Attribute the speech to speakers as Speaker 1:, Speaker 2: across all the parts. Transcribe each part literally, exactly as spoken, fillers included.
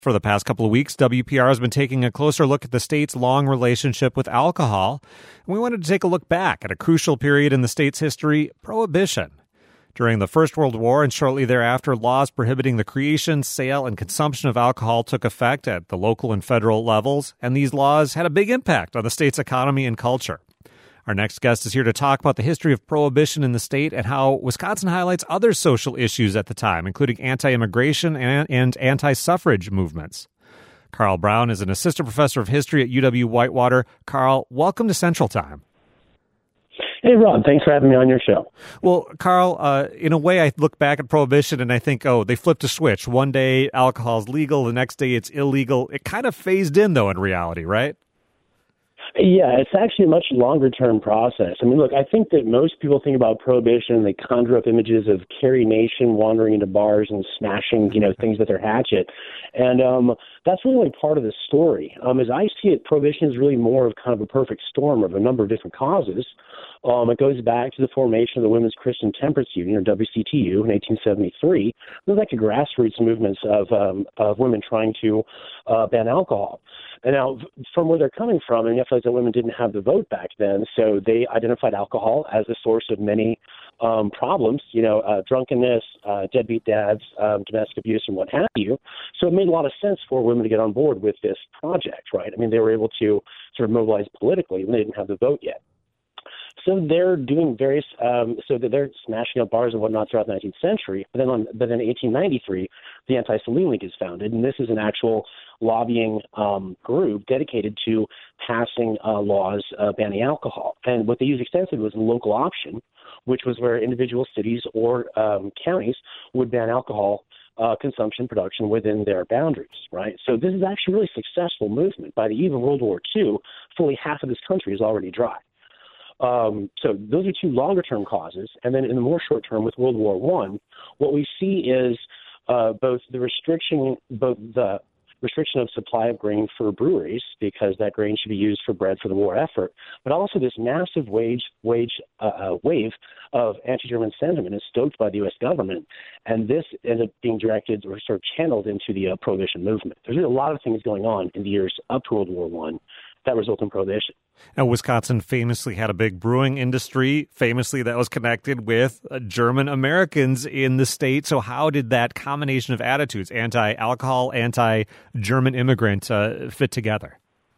Speaker 1: For the past couple of weeks, W P R has been taking a closer look at the state's long relationship with alcohol. And we wanted to take a look back at a crucial period in the state's history, Prohibition. During the First World War and shortly thereafter, laws prohibiting the creation, sale, and consumption of alcohol took effect at the local and federal levels, and these laws had a big impact on the state's economy and culture. Our next guest is here to talk about the history of Prohibition in the state and how Wisconsin highlights other social issues at the time, including anti-immigration and, and anti-suffrage movements. Carl Brown is an assistant professor of history at U W-Whitewater. Carl, welcome to Central Time.
Speaker 2: Hey, Rob, thanks for having me on your show.
Speaker 1: Well, Carl, uh, in a way, I look back at Prohibition and I think, oh, they flipped a switch. One day alcohol is legal, the next day it's illegal. It kind of phased in, though, in reality, right?
Speaker 2: Yeah, it's actually a much longer-term process. I mean, look, I think that most people think about Prohibition and they conjure up images of Carrie Nation wandering into bars and smashing, you know, things with their hatchet. And um, that's really only part of the story. Um, as I see it, Prohibition is really more of kind of a perfect storm of a number of different causes. Um, it goes back to the formation of the Women's Christian Temperance Union, or W C T U, in eighteen seventy-three. It was like the grassroots movements of um, of women trying to uh, ban alcohol. And now, from where they're coming from, and you have to realize that women didn't have the vote back then, so they identified alcohol as the source of many um, problems, you know, uh, drunkenness, uh, deadbeat dads, um, domestic abuse, and what have you. So it made a lot of sense for women to get on board with this project, right? I mean, they were able to sort of mobilize politically when they didn't have the vote yet. So they're doing various, um, so that they're smashing up bars and whatnot throughout the nineteenth century. But then, on, but then in eighteen ninety-three, the Anti-Saline League is founded, and this is an actual lobbying um, group dedicated to passing uh, laws uh, banning alcohol. And what they used extensively was a local option, which was where individual cities or um, counties would ban alcohol uh, consumption, production within their boundaries, right? So this is actually a really successful movement. By the eve of World War Two, fully half of this country is already dry. Um, so those are two longer-term causes. And then in the more short term with World War One, what we see is uh, both the restriction, both the restriction of supply of grain for breweries, because that grain should be used for bread for the war effort, but also this massive wage, wage uh, uh, wave of anti-German sentiment is stoked by the U S government, and this ended up being directed or sort of channeled into the uh, Prohibition movement. There's a lot of things going on in the years up to World War One that result in Prohibition.
Speaker 1: Now, Wisconsin famously had a big brewing industry. Famously, that was connected with uh, German Americans in the state. So how did that combination of attitudes, anti-alcohol, anti-German immigrant, uh, fit together?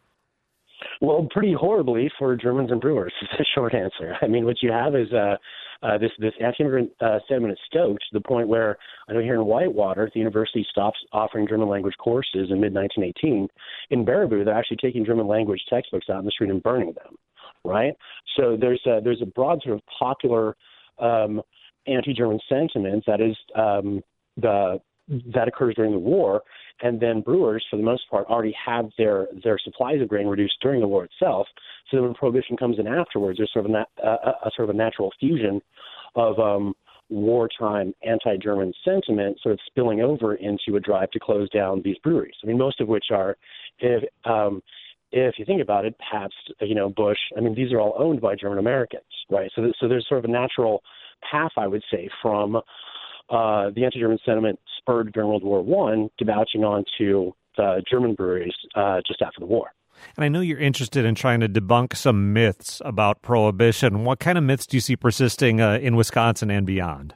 Speaker 2: Well, pretty horribly for Germans and brewers is the short answer. I mean, what you have is uh, uh, this this anti-immigrant uh, sentiment is stoked to the point where I know here in Whitewater, the university stops offering German language courses in mid nineteen eighteen. In Baraboo, they're actually taking German language textbooks out in the street and burning them, right? So there's a, there's a broad sort of popular um, anti-German sentiment that is um, the that occurs during the war, and then brewers, for the most part, already have their, their supplies of grain reduced during the war itself. So when Prohibition comes in afterwards, there's sort of a, nat- uh, a sort of a natural fusion of um, wartime anti-German sentiment sort of spilling over into a drive to close down these breweries. I mean, most of which are, if um, if you think about it, Pabst, you know, Busch. I mean, these are all owned by German Americans, right? So, th- so there's sort of a natural path, I would say, from Uh, the anti-German sentiment spurred during World War One, debouching onto the German breweries uh, just after the war.
Speaker 1: And I know you're interested in trying to debunk some myths about Prohibition. What kind of myths do you see persisting uh, in Wisconsin and beyond?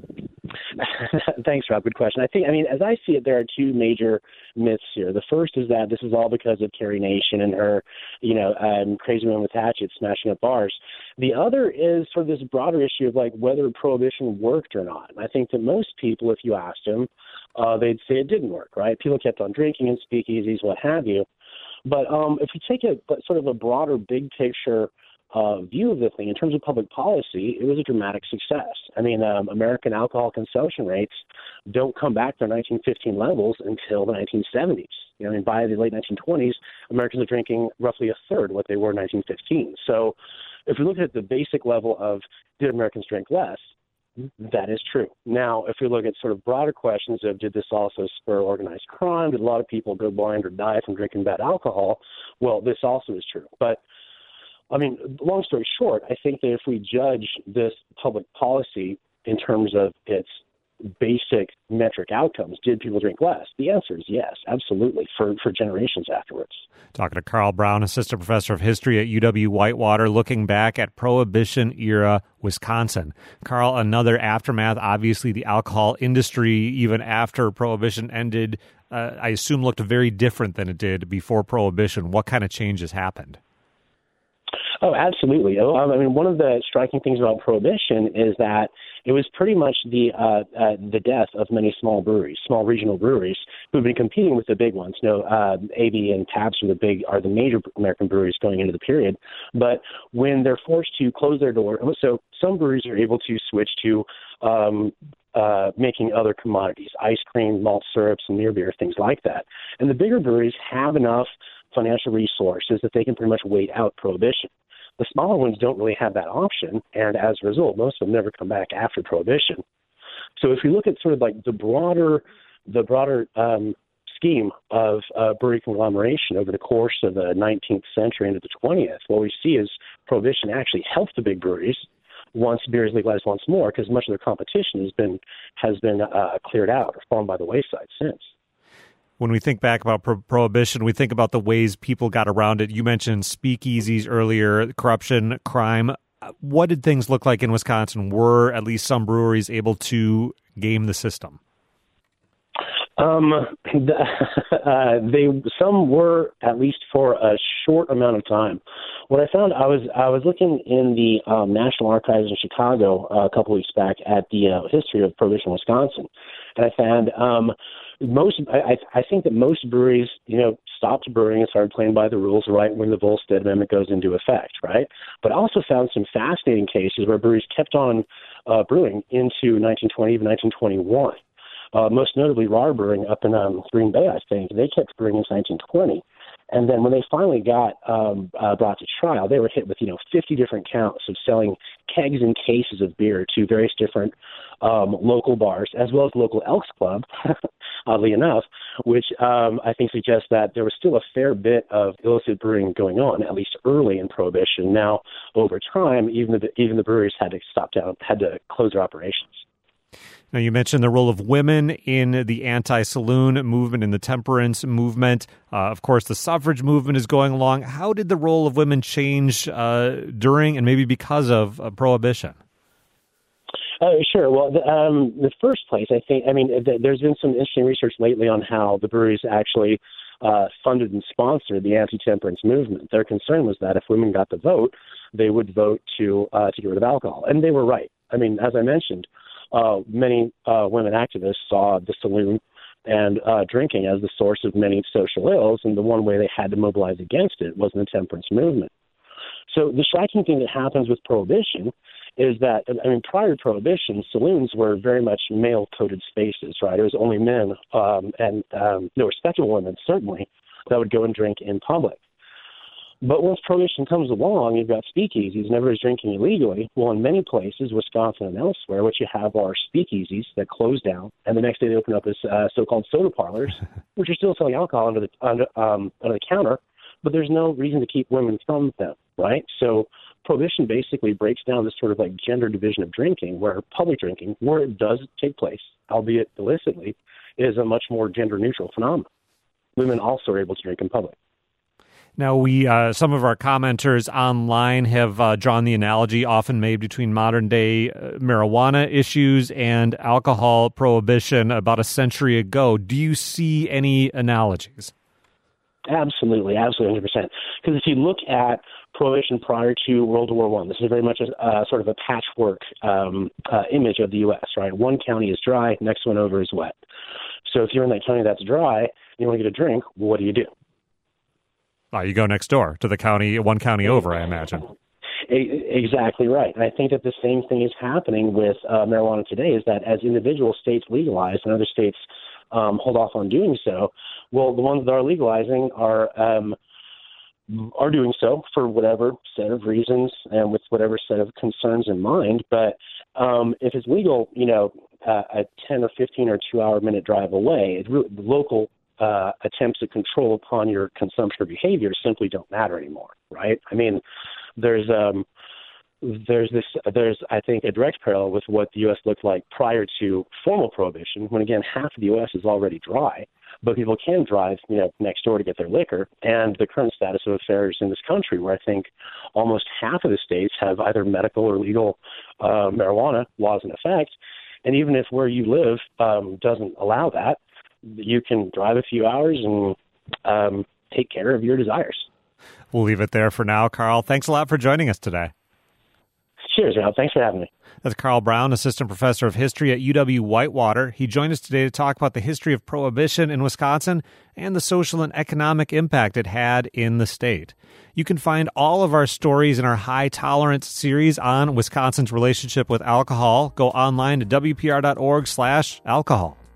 Speaker 2: Thanks, Rob. Good question. I think, I mean, as I see it, there are two major myths here. The first is that this is all because of Carrie Nation and her, you know, um, crazy woman with hatchets smashing up bars. The other is sort of this broader issue of like whether Prohibition worked or not. And I think that most people, if you asked them, uh, they'd say it didn't work, right? People kept on drinking in speakeasies, what have you. But um, if you take a sort of a broader, big picture uh, view of the thing, in terms of public policy, it was a dramatic success. I mean, um, American alcohol consumption rates don't come back to their nineteen fifteen levels until the nineteen seventies. You know, I mean, by the late nineteen twenties, Americans are drinking roughly a third what they were in nineteen fifteen. So if we look at the basic level of did Americans drink less, that is true. Now, if we look at sort of broader questions of did this also spur organized crime? Did a lot of people go blind or die from drinking bad alcohol? Well, this also is true. But I mean, long story short, I think that if we judge this public policy in terms of its basic metric outcomes. Did people drink less? The answer is yes, absolutely, for, for generations afterwards.
Speaker 1: Talking to Carl Brown, assistant professor of history at U W-Whitewater, looking back at Prohibition-era Wisconsin. Carl, another aftermath, obviously the alcohol industry, even after Prohibition ended, uh, I assume looked very different than it did before Prohibition. What kind of changes happened?
Speaker 2: Oh, absolutely. Um, I mean, one of the striking things about Prohibition is that it was pretty much the uh, uh, the death of many small breweries, small regional breweries who've been competing with the big ones. You know, uh, A B and Pabst are the big are the major American breweries going into the period. But when they're forced to close their door, so some breweries are able to switch to um, uh, making other commodities, ice cream, malt syrups, and near beer, things like that. And the bigger breweries have enough financial resources that they can pretty much wait out Prohibition. The smaller ones don't really have that option, and as a result, most of them never come back after Prohibition. So if you look at sort of like the broader, the broader um, scheme of uh, brewery conglomeration over the course of the nineteenth century into the twentieth, what we see is Prohibition actually helped the big breweries once beer is legalized once more, because much of their competition has been has been uh, cleared out or fallen by the wayside since.
Speaker 1: When we think back about pro- Prohibition, we think about the ways people got around it. You mentioned speakeasies earlier, corruption, crime. What did things look like in Wisconsin? Were at least some breweries able to game the system?
Speaker 2: Um, the, uh, they some were, at least for a short amount of time. What I found, I was I was looking in the um, National Archives in Chicago uh, a couple weeks back at the uh, history of Prohibition, Wisconsin, and I found um, most. I, I think that most breweries, you know, stopped brewing and started playing by the rules right when the Volstead Amendment goes into effect, right? But I also found some fascinating cases where breweries kept on uh, brewing into nineteen twenty, even nineteen twenty-one. Uh, most notably, Rahr Brewing up in um, Green Bay, I think, they kept brewing into nineteen twenty. And then when they finally got um, uh, brought to trial, they were hit with, you know, fifty different counts of selling kegs and cases of beer to various different um, local bars, as well as local Elks Club, oddly enough, which um, I think suggests that there was still a fair bit of illicit brewing going on, at least early in Prohibition. Now, over time, even the, even the breweries had to stop down, had to close their operations.
Speaker 1: Now, you mentioned the role of women in the anti-saloon movement, in the temperance movement. Uh, of course, the suffrage movement is going along. How did the role of women change uh, during and maybe because of uh, Prohibition?
Speaker 2: Uh, sure. Well, the, um, the first place, I think, I mean, th- there's been some interesting research lately on how the breweries actually uh, funded and sponsored the anti-temperance movement. Their concern was that if women got the vote, they would vote to uh, to get rid of alcohol. And they were right. I mean, as I mentioned, Uh, many uh, women activists saw the saloon and uh, drinking as the source of many social ills, and the one way they had to mobilize against it was the temperance movement. So the striking thing that happens with Prohibition is that, I mean, prior to Prohibition, saloons were very much male-coded spaces, right? It was only men, um, and um, there were respectable women, certainly, that would go and drink in public. But once Prohibition comes along, you've got speakeasies and everybody's drinking illegally. Well, in many places, Wisconsin and elsewhere, what you have are speakeasies that close down, and the next day they open up as uh, so-called soda parlors, which are still selling alcohol under the under, um, under the counter, but there's no reason to keep women from them, right? So Prohibition basically breaks down this sort of like gender division of drinking, where public drinking, where it does take place, albeit illicitly, is a much more gender-neutral phenomenon. Women also are able to drink in public.
Speaker 1: Now, we uh, some of our commenters online have uh, drawn the analogy often made between modern-day uh, marijuana issues and alcohol prohibition about a century ago. Do you see any analogies?
Speaker 2: Absolutely, absolutely, one hundred percent. Because if you look at Prohibition prior to World War One, this is very much a uh, sort of a patchwork um, uh, image of the U S, right? One county is dry, next one over is wet. So if you're in that county that's dry, and you want to get a drink, what do you do?
Speaker 1: Uh, you go next door to the county, one county over, I imagine.
Speaker 2: Exactly right. And I think that the same thing is happening with uh, marijuana today, is that as individual states legalize and other states um, hold off on doing so, well, the ones that are legalizing are um, are doing so for whatever set of reasons and with whatever set of concerns in mind. But um, if it's legal, you know, uh, a ten or fifteen or two hour minute drive away, it really, the local Uh, attempts to control upon your consumption or behavior simply don't matter anymore, right? I mean, there's um, there's this, there's, I think, a direct parallel with what the U S looked like prior to formal prohibition, when, again, half of the U S is already dry, but people can drive, you know, next door to get their liquor. And the current status of affairs in this country, where I think almost half of the states have either medical or legal uh, marijuana laws in effect. And even if where you live um, doesn't allow that, you can drive a few hours and um, take care of your desires.
Speaker 1: We'll leave it there for now, Carl. Thanks a lot for joining us today.
Speaker 2: Cheers, Rob. Thanks for having me.
Speaker 1: That's Carl Brown, Assistant Professor of History at U W-Whitewater. He joined us today to talk about the history of Prohibition in Wisconsin and the social and economic impact it had in the state. You can find all of our stories in our High Tolerance series on Wisconsin's relationship with alcohol. Go online to W P R dot org slash alcohol.